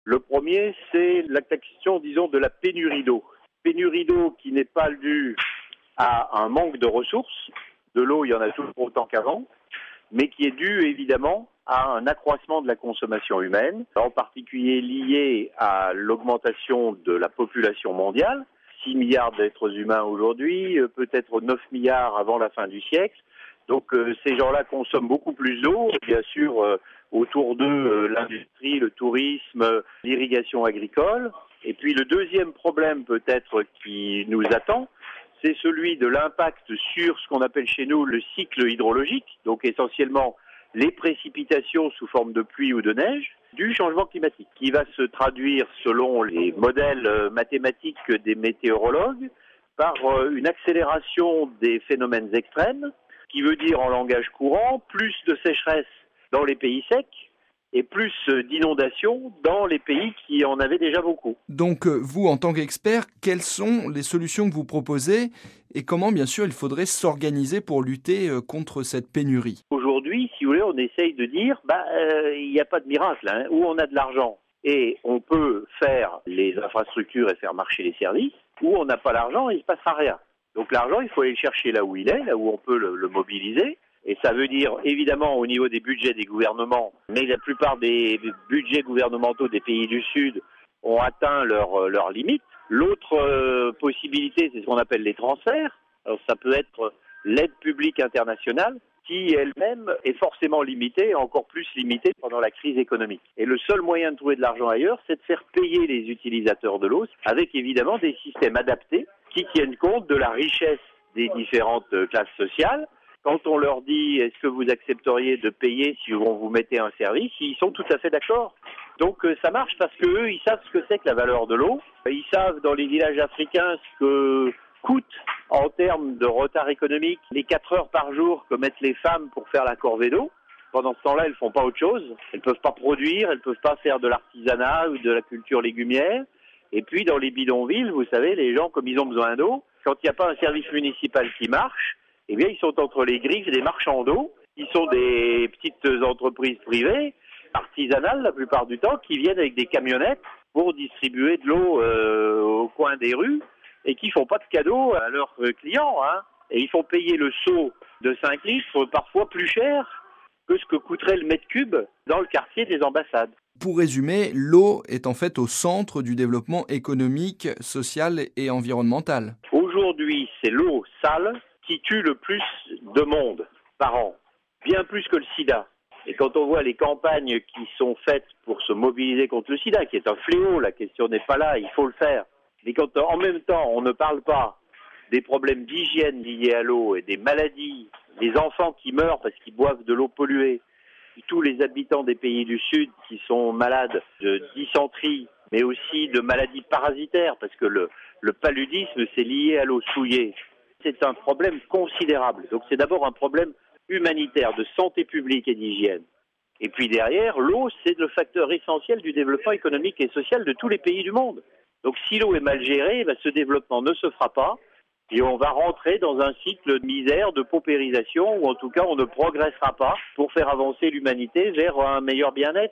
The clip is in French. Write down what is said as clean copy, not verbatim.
Le premier, c'est la question, disons, de la pénurie d'eau. Pénurie d'eau qui n'est pas due à un manque de ressources. De l'eau, il y en a toujours autant qu'avant, mais qui est due évidemment à un accroissement de la consommation humaine, en particulier lié à l'augmentation de la population mondiale. 6 milliards d'êtres humains aujourd'hui, peut-être 9 milliards avant la fin du siècle. Donc ces gens-là consomment beaucoup plus d'eau. Bien sûr, autour d'eux, l'industrie, le tourisme, l'irrigation agricole. Et puis le deuxième problème peut-être qui nous attend, c'est celui de l'impact sur ce qu'on appelle chez nous le cycle hydrologique, donc essentiellement les précipitations sous forme de pluie ou de neige, du changement climatique, qui va se traduire selon les modèles mathématiques des météorologues par une accélération des phénomènes extrêmes, qui veut dire en langage courant plus de sécheresse dans les pays secs et plus d'inondations dans les pays qui en avaient déjà beaucoup. Donc vous, en tant qu'expert, quelles sont les solutions que vous proposez et comment, bien sûr, il faudrait s'organiser pour lutter contre cette pénurie? Aujourd'hui, si vous voulez, on essaye de dire il n'y a pas de miracle, hein, où on a de l'argent et on peut faire les infrastructures et faire marcher les services, où on n'a pas l'argent et il ne se passera rien. Donc l'argent, il faut aller le chercher là où il est, là où on peut le mobiliser. Et ça veut dire, évidemment, au niveau des budgets des gouvernements, mais la plupart des budgets gouvernementaux des pays du Sud ont atteint leurs limites. L'autre possibilité, c'est ce qu'on appelle les transferts. Alors ça peut être l'aide publique internationale, qui elle-même est forcément limitée, encore plus limitée pendant la crise économique. Et le seul moyen de trouver de l'argent ailleurs, c'est de faire payer les utilisateurs de l'eau, avec évidemment des systèmes adaptés qui tiennent compte de la richesse des différentes classes sociales. Quand on leur dit « est-ce que vous accepteriez de payer si on vous mettait un service ?», ils sont tout à fait d'accord. Donc ça marche parce qu'eux, ils savent ce que c'est que la valeur de l'eau. Ils savent dans les villages africains ce que coûte en termes de retard économique les 4 heures par jour que mettent les femmes pour faire la corvée d'eau. Pendant ce temps-là, elles font pas autre chose. Elles peuvent pas produire, elles peuvent pas faire de l'artisanat ou de la culture légumière. Et puis dans les bidonvilles, vous savez, les gens, comme ils ont besoin d'eau, quand il n'y a pas un service municipal qui marche, eh bien, ils sont entre les griffes des marchands d'eau, qui sont des petites entreprises privées, artisanales la plupart du temps, qui viennent avec des camionnettes pour distribuer de l'eau au coin des rues et qui font pas de cadeaux à leurs clients, hein. Et ils font payer le seau de 5 litres parfois plus cher que ce que coûterait le mètre cube dans le quartier des ambassades. Pour résumer, l'eau est en fait au centre du développement économique, social et environnemental. Aujourd'hui, c'est l'eau sale qui tue le plus de monde par an, bien plus que le sida. Et quand on voit les campagnes qui sont faites pour se mobiliser contre le sida, qui est un fléau, la question n'est pas là, il faut le faire. Mais quand en même temps on ne parle pas des problèmes d'hygiène liés à l'eau et des maladies, des enfants qui meurent parce qu'ils boivent de l'eau polluée, tous les habitants des pays du Sud qui sont malades de dysenterie, mais aussi de maladies parasitaires, parce que le paludisme c'est lié à l'eau souillée. C'est un problème considérable. Donc c'est d'abord un problème humanitaire, de santé publique et d'hygiène. Et puis derrière, l'eau, c'est le facteur essentiel du développement économique et social de tous les pays du monde. Donc si l'eau est mal gérée, ce développement ne se fera pas et on va rentrer dans un cycle de misère, de paupérisation, ou en tout cas on ne progressera pas pour faire avancer l'humanité vers un meilleur bien-être.